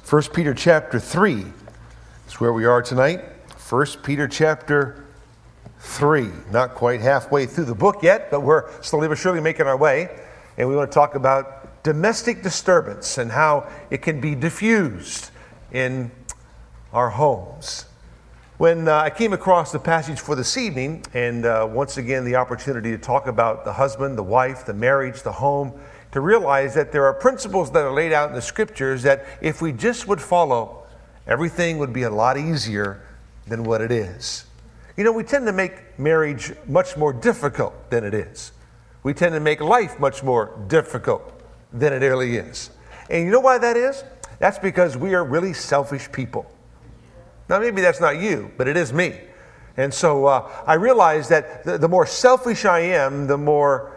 1 Peter chapter 3 is where we are tonight. 1 Peter chapter 3. Not quite halfway through the book yet, but we're slowly but surely making our way. And we want to talk about domestic disturbance and how it can be diffused in our homes. When I came across the passage for this evening, and once again the opportunity to talk about the husband, the wife, the marriage, the home, to realize that there are principles that are laid out in the scriptures that if we just would follow, everything would be a lot easier than what it is. You know, we tend to make marriage much more difficult than it is. We tend to make life much more difficult than it really is. And you know why that is? That's because we are really selfish people. Now, maybe that's not you, but it is me. And so I realize that the more selfish I am, the more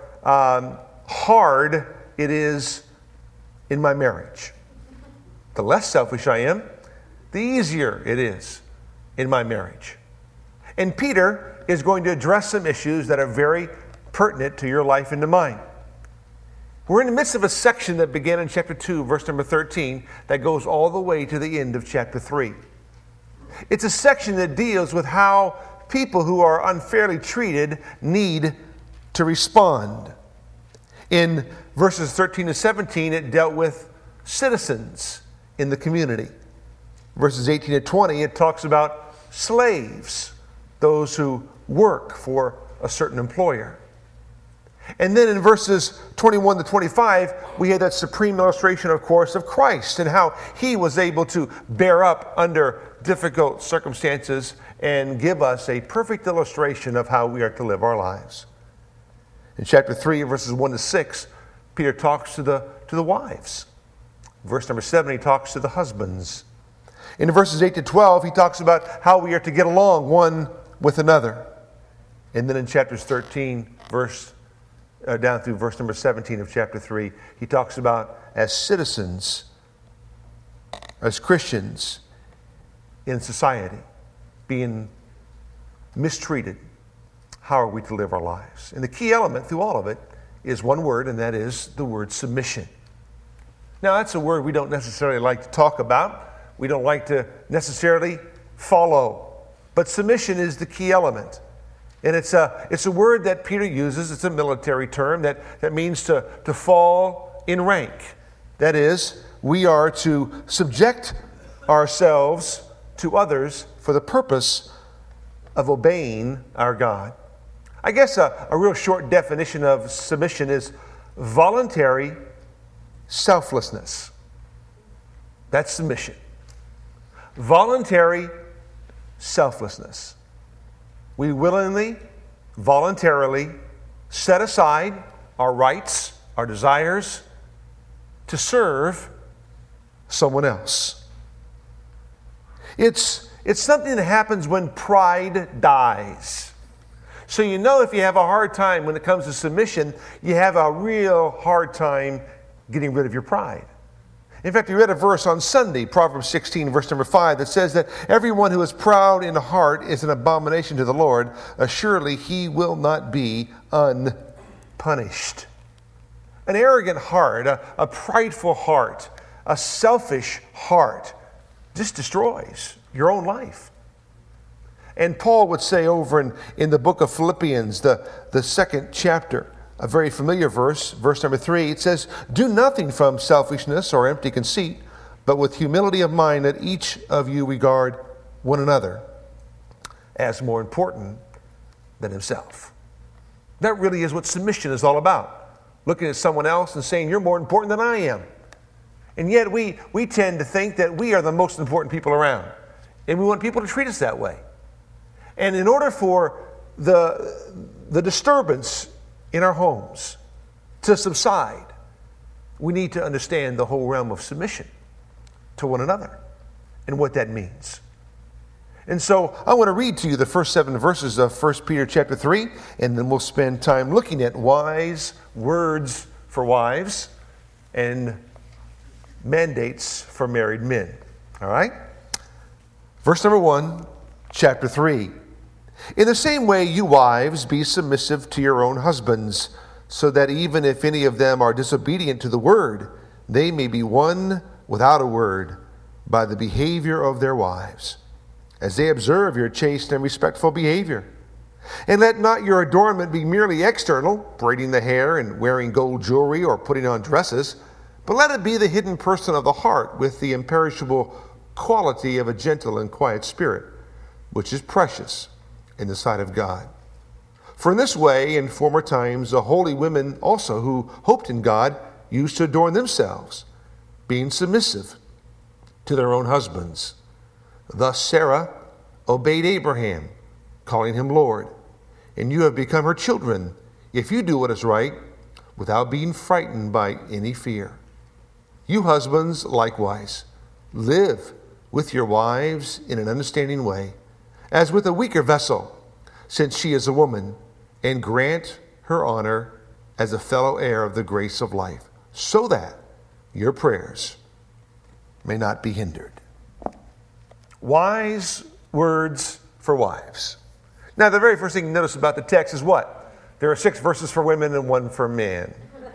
hard it is in my marriage. The less selfish I am, the easier it is in my marriage. And Peter is going to address some issues that are very pertinent to your life and to mine. We're in the midst of a section that began in chapter 2, verse number 13, that goes all the way to the end of chapter 3. It's a section that deals with how people who are unfairly treated need to respond. In verses 13 to 17, it dealt with citizens in the community. Verses 18 to 20, it talks about slaves, those who work for a certain employer. And then in verses 21 to 25, we had that supreme illustration, of course, of Christ and how he was able to bear up under difficult circumstances and give us a perfect illustration of how we are to live our lives. In chapter 3, verses 1 to 6, Peter talks to the wives. Verse number 7, he talks to the husbands. In verses 8 to 12, he talks about how we are to get along one with another. And then in chapters 13, down through verse number 17 of chapter 3, he talks about as citizens, as Christians in society, being mistreated. How are we to live our lives? And the key element through all of it is one word, and that is the word submission. Now, that's a word we don't necessarily like to talk about. We don't like to necessarily follow. But submission is the key element. And it's a word that Peter uses. It's a military term that means to fall in rank. That is, we are to subject ourselves to others for the purpose of obeying our God. I guess a real short definition of submission is voluntary selflessness. That's submission. Voluntary selflessness. We willingly, voluntarily set aside our rights, our desires to serve someone else. It's something that happens when pride dies. So you know if you have a hard time when it comes to submission, you have a real hard time getting rid of your pride. In fact, we read a verse on Sunday, Proverbs 16, verse number 5, that says that everyone who is proud in heart is an abomination to the Lord. Surely he will not be unpunished. An arrogant heart, a prideful heart, a selfish heart just destroys your own life. And Paul would say over in the book of Philippians, the second chapter, a very familiar verse, verse number 3, it says, "Do nothing from selfishness or empty conceit, but with humility of mind let each of you regard one another as more important than himself." That really is what submission is all about. Looking at someone else and saying, "You're more important than I am." And yet we tend to think that we are the most important people around. And we want people to treat us that way. And in order for the disturbance in our homes to subside, we need to understand the whole realm of submission to one another and what that means. And so I want to read to you the first 7 verses of 1 Peter chapter 3, and then we'll spend time looking at wise words for wives and mandates for married men. All right? Verse number 1, chapter 3. "In the same way, you wives, be submissive to your own husbands, so that even if any of them are disobedient to the word, they may be won without a word by the behavior of their wives, as they observe your chaste and respectful behavior. And let not your adornment be merely external, braiding the hair and wearing gold jewelry or putting on dresses, but let it be the hidden person of the heart with the imperishable quality of a gentle and quiet spirit, which is precious in the sight of God. For in this way, in former times, the holy women also who hoped in God used to adorn themselves, being submissive to their own husbands. Thus Sarah obeyed Abraham, calling him Lord, and you have become her children if you do what is right, without being frightened by any fear. You husbands, likewise, live with your wives in an understanding way, as with a weaker vessel, since she is a woman, and grant her honor as a fellow heir of the grace of life, so that your prayers may not be hindered. Wise words for wives. Now, the very first thing you notice about the text is what? There are 6 verses for women and 1 for men.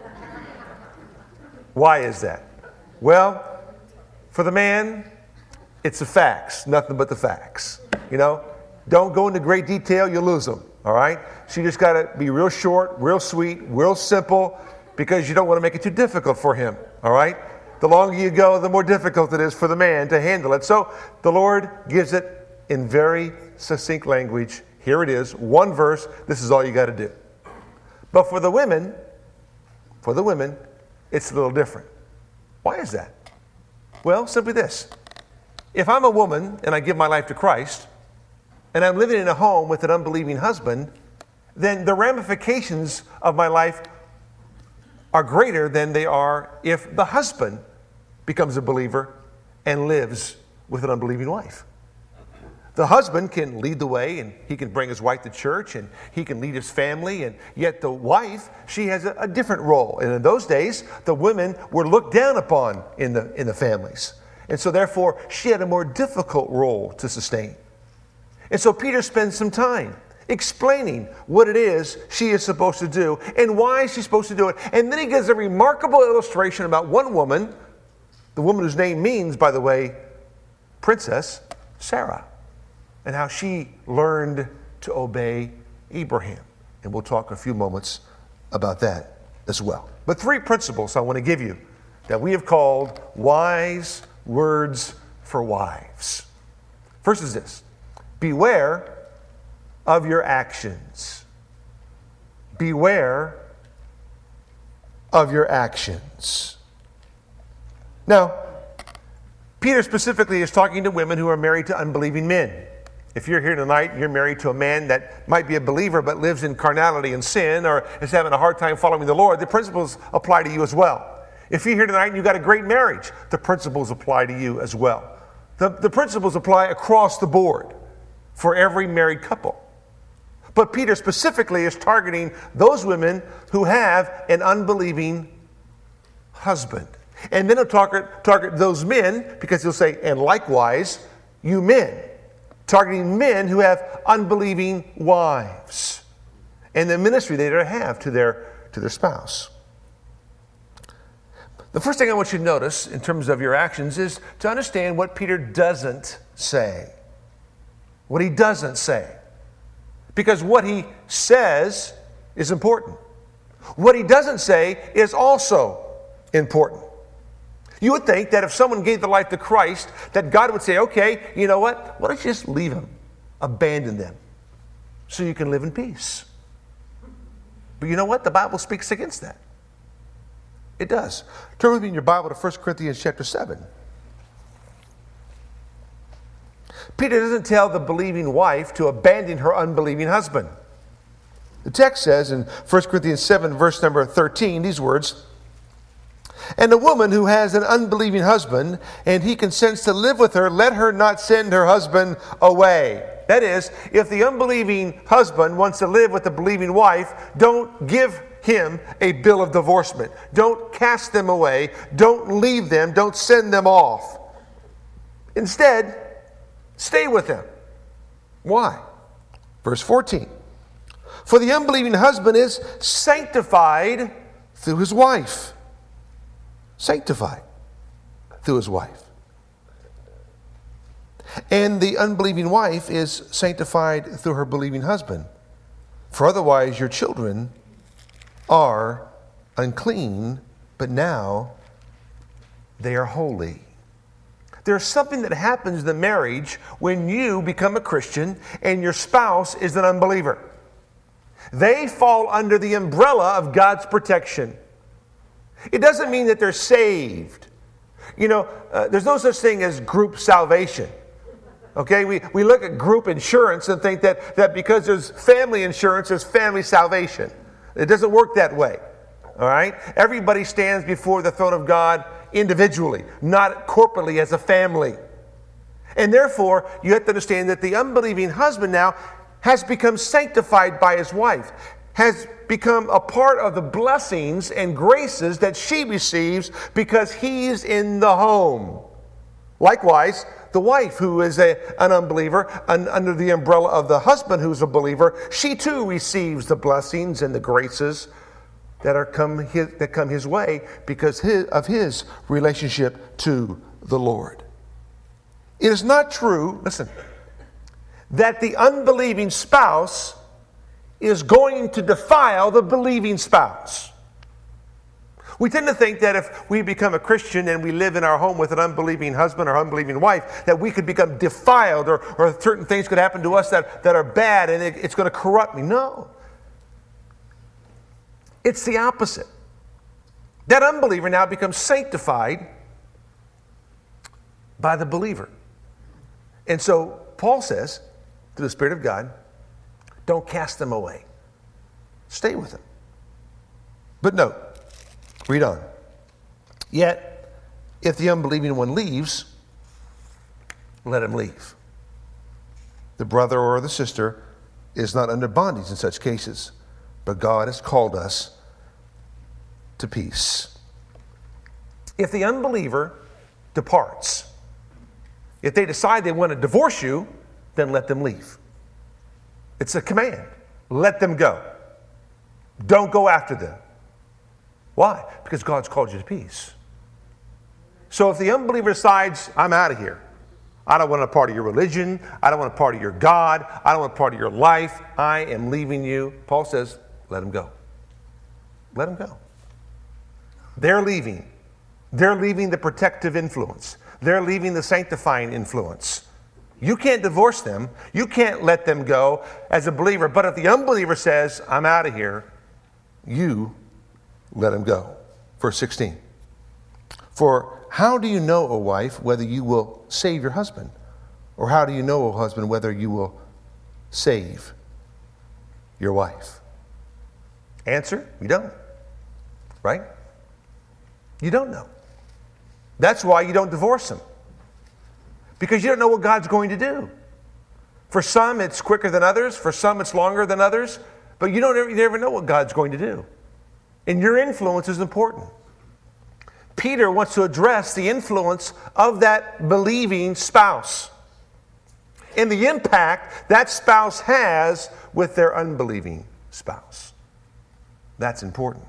Why is that? Well, for the man, it's the facts, nothing but the facts. You know, don't go into great detail, you'll lose them, all right? So you just got to be real short, real sweet, real simple, because you don't want to make it too difficult for him, all right? The longer you go, the more difficult it is for the man to handle it. So the Lord gives it in very succinct language. Here it is, 1 verse, this is all you got to do. But for the women, it's a little different. Why is that? Well, simply this. If I'm a woman and I give my life to Christ, and I'm living in a home with an unbelieving husband, then the ramifications of my life are greater than they are if the husband becomes a believer and lives with an unbelieving wife. The husband can lead the way, and he can bring his wife to church, and he can lead his family, and yet the wife, she has a different role. And in those days, the women were looked down upon in the families. And so therefore, she had a more difficult role to sustain. And so Peter spends some time explaining what it is she is supposed to do and why she's supposed to do it. And then he gives a remarkable illustration about one woman, the woman whose name means, by the way, princess, Sarah, and how she learned to obey Abraham. And we'll talk a few moments about that as well. But 3 principles I want to give you that we have called wise words for wives. First is this: beware of your actions. Beware of your actions. Now, Peter specifically is talking to women who are married to unbelieving men. If you're here tonight and you're married to a man that might be a believer but lives in carnality and sin, or is having a hard time following the Lord, the principles apply to you as well. If you're here tonight and you've got a great marriage, the principles apply to you as well. The principles apply across the board for every married couple. But Peter specifically is targeting those women who have an unbelieving husband. And then he'll target those men, because he'll say, and likewise, you men. Targeting men who have unbelieving wives and the ministry they have to their spouse. The first thing I want you to notice in terms of your actions is to understand what Peter doesn't say. What he doesn't say. Because what he says is important. What he doesn't say is also important. You would think that if someone gave their life to Christ, that God would say, okay, you know what? Why don't you just leave them? Abandon them so you can live in peace. But you know what? The Bible speaks against that. It does. Turn with me in your Bible to 1 Corinthians chapter 7. Peter doesn't tell the believing wife to abandon her unbelieving husband. The text says in 1 Corinthians 7, verse number 13, these words: and a woman who has an unbelieving husband, and he consents to live with her, let her not send her husband away. That is, if the unbelieving husband wants to live with the believing wife, don't give him a bill of divorcement. Don't cast them away. Don't leave them. Don't send them off. Instead, stay with them. Why? Verse 14. For the unbelieving husband is sanctified through his wife. Sanctified through his wife. And the unbelieving wife is sanctified through her believing husband. For otherwise your children are unclean, but now they are holy. There's something that happens in the marriage when you become a Christian and your spouse is an unbeliever. They fall under the umbrella of God's protection. It doesn't mean that they're saved. There's no such thing as group salvation. Okay, we look at group insurance and think that because there's family insurance, there's family salvation. It doesn't work that way. All right? Everybody stands before the throne of God individually, not corporately as a family. And therefore, you have to understand that the unbelieving husband now has become sanctified by his wife, has become a part of the blessings and graces that she receives because he's in the home. Likewise, the wife who is an unbeliever, under the umbrella of the husband who's a believer, she too receives the blessings and the graces that come his way because of his relationship to the Lord. It is not true, listen, that the unbelieving spouse is going to defile the believing spouse. We tend to think that if we become a Christian and we live in our home with an unbelieving husband or unbelieving wife, that we could become defiled or certain things could happen to us that are bad and it's going to corrupt me. No. It's the opposite. That unbeliever now becomes sanctified by the believer. And so Paul says, through the Spirit of God, don't cast them away. Stay with them. But note, read on. Yet, if the unbelieving one leaves, let him leave. The brother or the sister is not under bondage in such cases, but God has called us to peace. If the unbeliever departs, if they decide they want to divorce you, then let them leave. It's a command. Let them go. Don't go after them. Why? Because God's called you to peace. So if the unbeliever decides, I'm out of here. I don't want a part of your religion. I don't want a part of your God. I don't want a part of your life. I am leaving you. Paul says, let them go. Let them go. They're leaving. They're leaving the protective influence. They're leaving the sanctifying influence. You can't divorce them. You can't let them go as a believer. But if the unbeliever says, I'm out of here, you let him go. Verse 16. For how do you know, O wife, whether you will save your husband? Or how do you know, O husband, whether you will save your wife? Answer, you don't. Right? You don't know. That's why you don't divorce them. Because you don't know what God's going to do. For some, it's quicker than others. For some, it's longer than others. But you never know what God's going to do. And your influence is important. Peter wants to address the influence of that believing spouse and the impact that spouse has with their unbelieving spouse. That's important.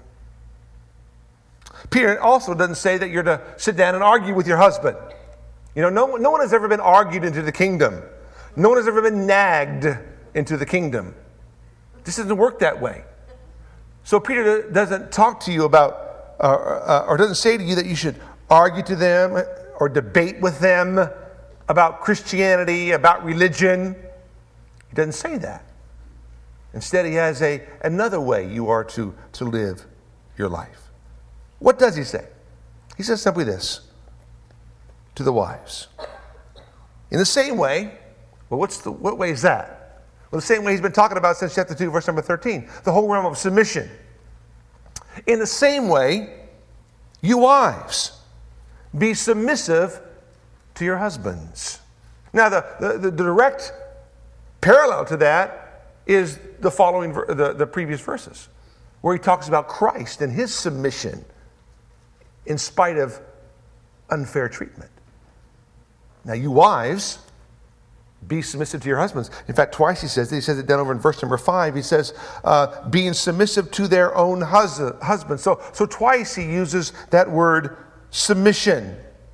Peter also doesn't say that you're to sit down and argue with your husband. No one has ever been argued into the kingdom. No one has ever been nagged into the kingdom. This doesn't work that way. So Peter doesn't talk to you about, or doesn't say to you that you should argue to them or debate with them about Christianity, about religion. He doesn't say that. Instead, he has another way you are to live your life. What does he say? He says simply this to the wives. In the same way, well, what way is that? Well, the same way he's been talking about since chapter 2, verse number 13, the whole realm of submission. In the same way, you wives, be submissive to your husbands. Now, the direct parallel to that is the following, the previous verses, where he talks about Christ and his submission in spite of unfair treatment. Now, you wives, be submissive to your husbands. In fact, twice he says it down over in verse number 5. He says, being submissive to their own husbands. So twice he uses that word submission.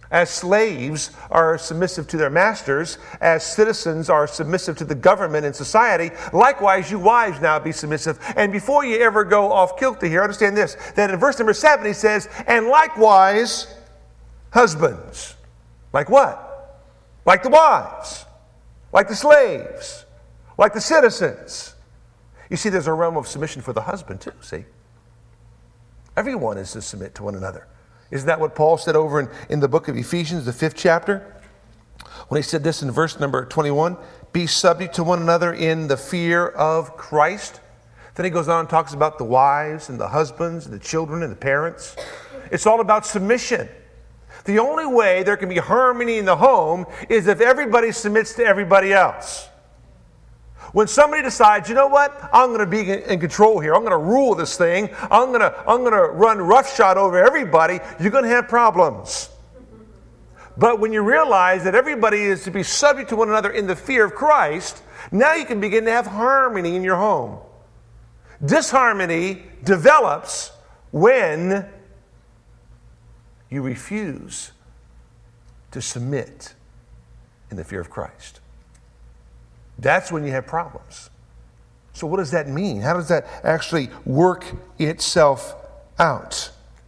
As slaves are submissive to their masters, as citizens are submissive to the government and society, likewise you wives now be submissive. And before you ever go off kilter here, understand this, that in verse number 7 he says, and likewise husbands. Like what? Like the wives, like the slaves, like the citizens. You see, there's a realm of submission for the husband too, see? Everyone is to submit to one another. Isn't that what Paul said over in the book of Ephesians, the 5th chapter? When he said this in verse number 21, be subject to one another in the fear of Christ. Then he goes on and talks about the wives and the husbands and the children and the parents. It's all about submission. The only way there can be harmony in the home is if everybody submits to everybody else. When somebody decides, you know what, I'm going to be in control here. I'm going to rule this thing. I'm going to run roughshod over everybody. You're going to have problems. But when you realize that everybody is to be subject to one another in the fear of Christ, now you can begin to have harmony in your home. Disharmony develops when you refuse to submit in the fear of Christ. That's when you have problems. So what does that mean? How does that actually work itself out?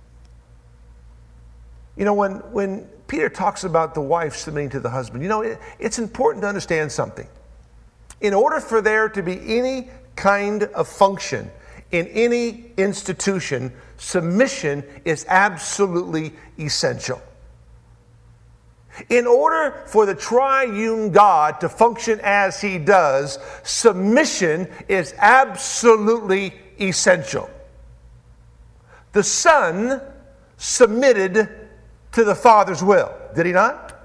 You know, when Peter talks about the wife submitting to the husband, you know, it's important to understand something. In order for there to be any kind of function in any institution, submission is absolutely essential. In order for the triune God to function as he does, submission is absolutely essential. The Son submitted to the Father's will, did he not?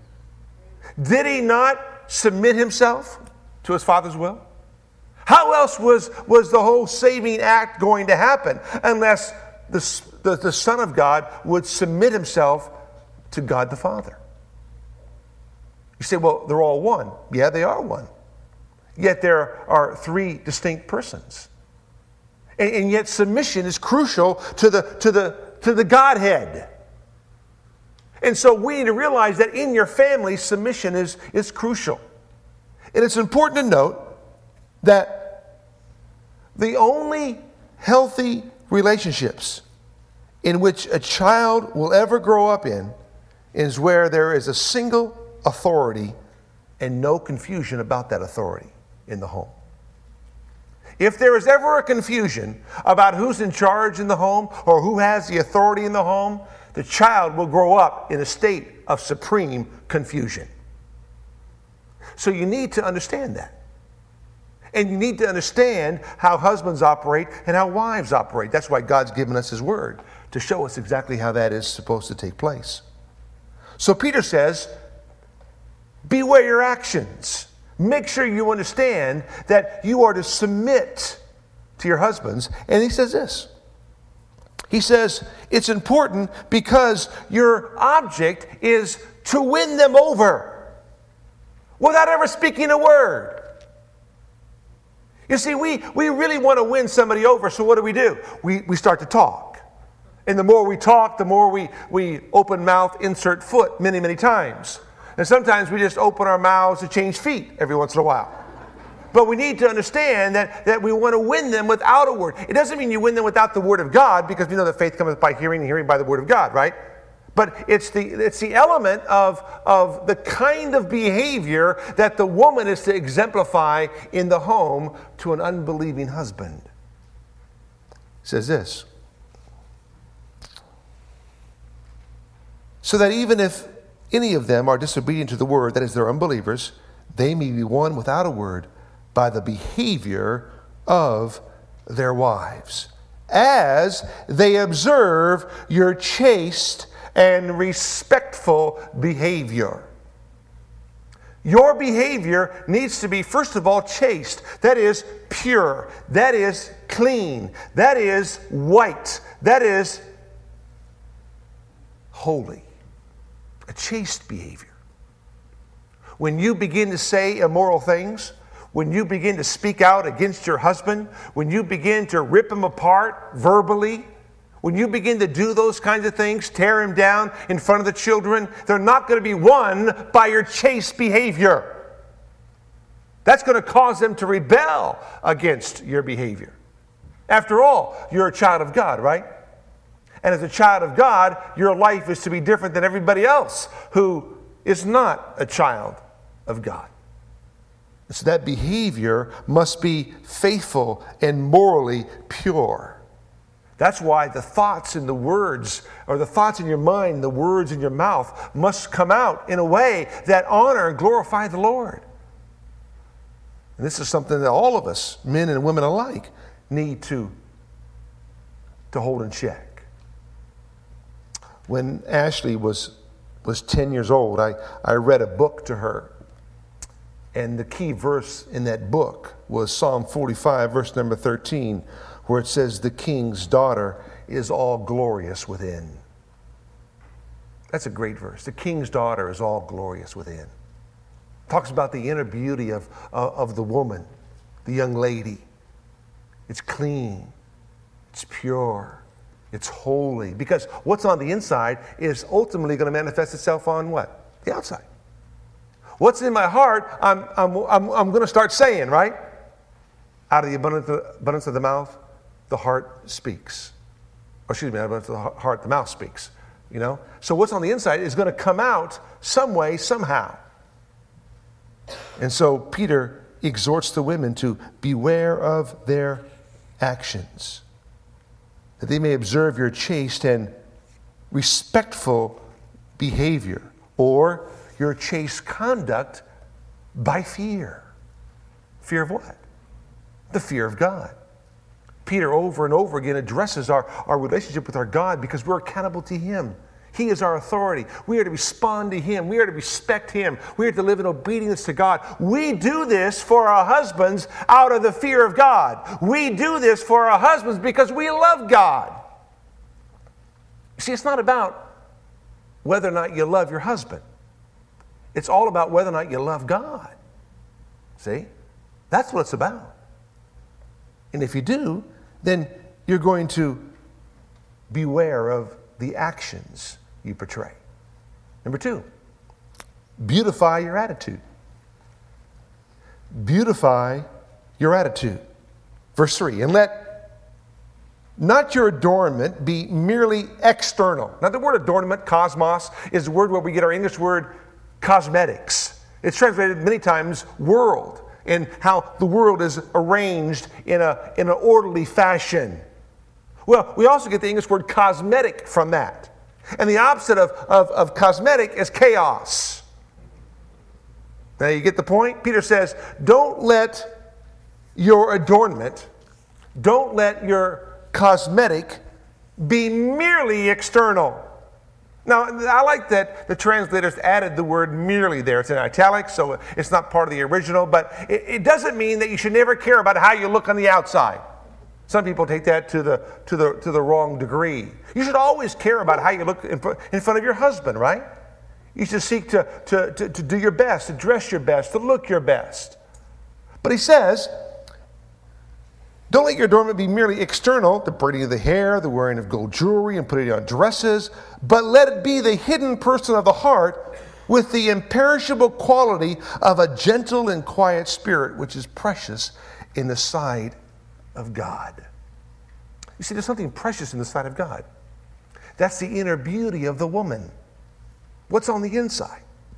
Did he not submit himself to his Father's will? How else was the whole saving act going to happen unless the Son of God would submit himself to God the Father? You say, well, they're all one. Yeah, they are one. Yet there are three distinct persons. And yet submission is crucial to the Godhead. And so we need to realize that in your family, submission is crucial. And it's important to note that the only healthy relationships in which a child will ever grow up in is where there is a single authority and no confusion about that authority in the home. If there is ever a confusion about who's in charge in the home or who has the authority in the home, the child will grow up in a state of supreme confusion. So you need to understand that. And you need to understand how husbands operate and how wives operate. That's why God's given us his word, to show us exactly how that is supposed to take place. So Peter says, beware your actions. Make sure you understand that you are to submit to your husbands. And he says this. He says, it's important because your object is to win them over without ever speaking a word. You see, we really want to win somebody over, so what do? We start to talk. And the more we talk, the more we open mouth, insert foot many, many times. And sometimes we just open our mouths to change feet every once in a while. But we need to understand that we want to win them without a word. It doesn't mean you win them without the word of God, because we know that faith cometh by hearing and hearing by the word of God, right? But it's the element of the kind of behavior that the woman is to exemplify in the home to an unbelieving husband. It says this. So that even if any of them are disobedient to the word, that is, they're unbelievers, they may be won without a word by the behavior of their wives, as they observe your chaste and respectful behavior. Your behavior needs to be, first of all, chaste. That is pure. That is clean. That is white. That is holy. A chaste behavior. When you begin to say immoral things, when you begin to speak out against your husband, when you begin to rip him apart verbally, when you begin to do those kinds of things, tear him down in front of the children, they're not going to be won by your chaste behavior. That's going to cause them to rebel against your behavior. After all, you're a child of God, right? And as a child of God, your life is to be different than everybody else who is not a child of God. So that behavior must be faithful and morally pure. That's why the thoughts and the words, or the thoughts in your mind, the words in your mouth, must come out in a way that honor and glorify the Lord. And this is something that all of us, men and women alike, need to hold in check. When Ashley was 10 years old, I read a book to her. And the key verse in that book was Psalm 45, verse number 13, where it says, "The king's daughter is all glorious within." That's a great verse. The king's daughter is all glorious within. Talks about the inner beauty of the woman, the young lady. It's clean, it's pure, it's holy. Because what's on the inside is ultimately going to manifest itself on what? The outside. What's in my heart, I'm going to start saying, right? Out of the abundance of the mouth, the heart speaks. Or excuse me, out of the heart, the mouth speaks. You know? So what's on the inside is going to come out some way, somehow. And so Peter exhorts the women to beware of their actions, that they may observe your chaste and respectful behavior, or your chaste conduct by fear. Fear of what? The fear of God. Peter over and over again addresses our relationship with our God because we're accountable to Him. He is our authority. We are to respond to Him. We are to respect Him. We are to live in obedience to God. We do this for our husbands out of the fear of God. We do this for our husbands because we love God. See, it's not about whether or not you love your husband. It's all about whether or not you love God. See? That's what it's about. And if you do, then you're going to beware of the actions you portray. Number 2, beautify your attitude. Beautify your attitude. Verse 3, and let not your adornment be merely external. Now the word adornment, cosmos, is the word where we get our English word cosmetics. It's translated many times world, and how the world is arranged in an orderly fashion. Well, we also get the English word cosmetic from that. And the opposite of cosmetic is chaos. Now you get the point? Peter says, don't let your adornment, don't let your cosmetic be merely external. Now, I like that the translators added the word merely there. It's in italics, so it's not part of the original, but it doesn't mean that you should never care about how you look on the outside. Some people take that to the wrong degree. You should always care about how you look in front of your husband, right? You should seek to do your best, to dress your best, to look your best. But he says, don't let your adornment be merely external, the braiding of the hair, the wearing of gold jewelry, and putting on dresses, but let it be the hidden person of the heart with the imperishable quality of a gentle and quiet spirit, which is precious in the sight of God. You see, there's something precious in the sight of God. That's the inner beauty of the woman. What's on the inside?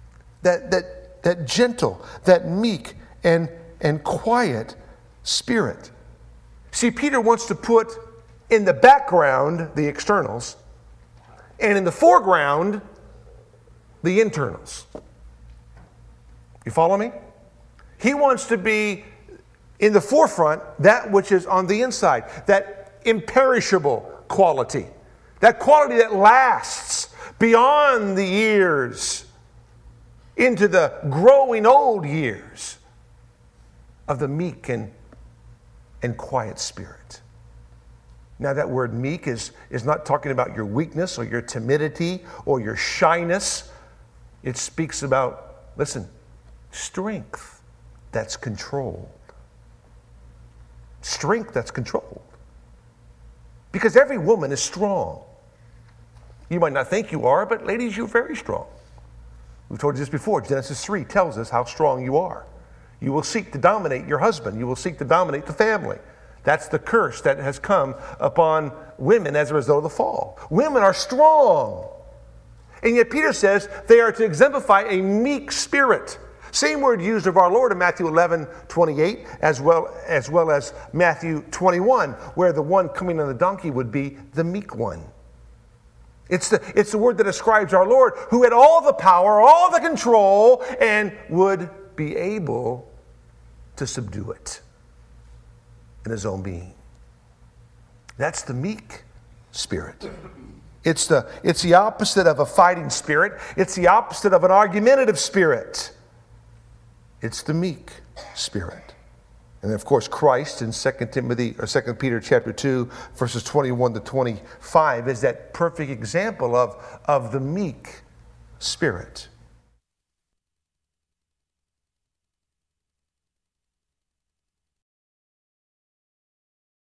That gentle, that meek and quiet spirit. See, Peter wants to put in the background the externals, and in the foreground the internals. You follow me? He wants to be in the forefront that which is on the inside, that imperishable quality, that quality that lasts beyond the years into the growing old years of the meek and quiet spirit. Now that word meek is not talking about your weakness or your timidity or your shyness. It speaks about, listen, strength that's controlled. Strength that's controlled. Because every woman is strong. You might not think you are, but ladies, you're very strong. We've told you this before. Genesis 3 tells us how strong you are. You will seek to dominate your husband. You will seek to dominate the family. That's the curse that has come upon women as a result of the fall. Women are strong. And yet Peter says they are to exemplify a meek spirit. Same word used of our Lord in Matthew 11:28, as well as Matthew 21, where the one coming on the donkey would be the meek one. It's the word that describes our Lord, who had all the power, all the control, and would be able to subdue it in his own being. That's the meek spirit. It's the opposite of a fighting spirit. It's the opposite of an argumentative spirit. It's the meek spirit. And of course, Christ in 2 Peter chapter 2, verses 21 to 25 is that perfect example of the meek spirit.